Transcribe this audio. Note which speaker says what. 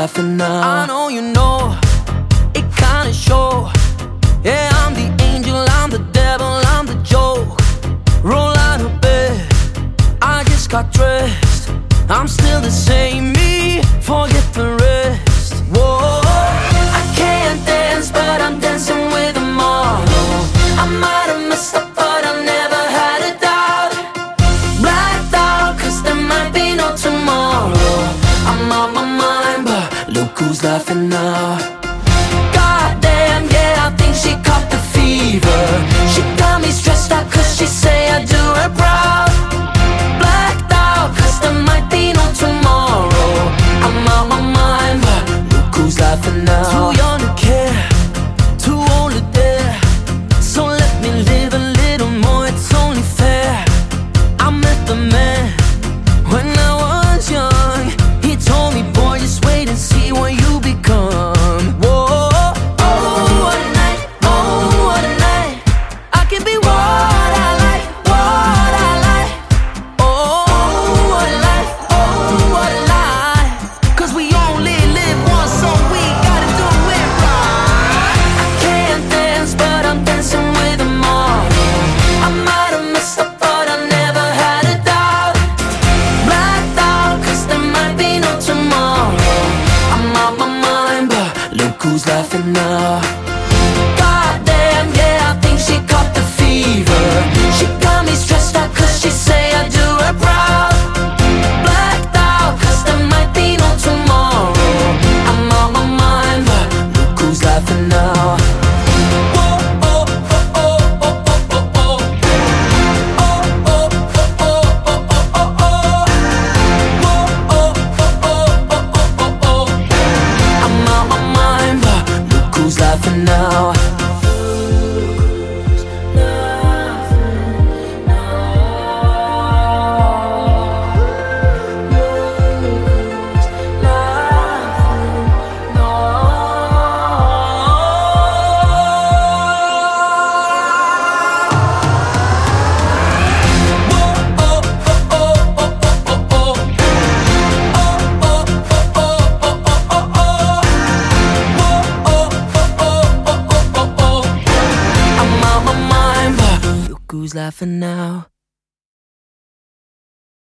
Speaker 1: laughing now.
Speaker 2: I know you know, it kinda show. Yeah, I'm the angel, I'm the devil, I'm the joke. Roll out of bed, I just got dressed. I'm still the same me, forget the rest. Whoa, I can't dance, but I'm dancing with them all. I might have messed up, but I never had a doubt. Blacked out, cause there might be no tomorrow. I'm on my mind, but look who's laughing now. Goddamn, yeah, I think she caught the fever. She got me stressed out cause she say I do her proud. Blacked out cause there might be no tomorrow. I'm on my mind, but look who's laughing now. Too young to care, too old to dare. So let me live a little more, it's only fair. I met the man when I was young. He told me, boy, just wait and see what you become. Whoa, oh, what a night, oh, what a night. I can be what I like, what I like. Oh, what a life, oh, what a life. Cause we only live once, so we gotta do it right. I can't dance, but I'm dancing with them all. I might have messed up, but I never had a doubt. Blacked out, cause there might be no tomorrow. I'm on my mind, but look who's laughing now. Goddamn, yeah, I think she caught the fever. She got me stressed out cause she say I do her proud. Blacked out, cause there might be no tomorrow. I'm on my mind, but look who's laughing now. Whoa, oh, oh, oh, oh, oh, oh, oh. Oh, oh, oh, oh, oh, oh, oh, oh. Whoa, oh, oh, oh, oh, oh, oh, oh. I'm on my mind, but look who's laughing now. Who's laughing now?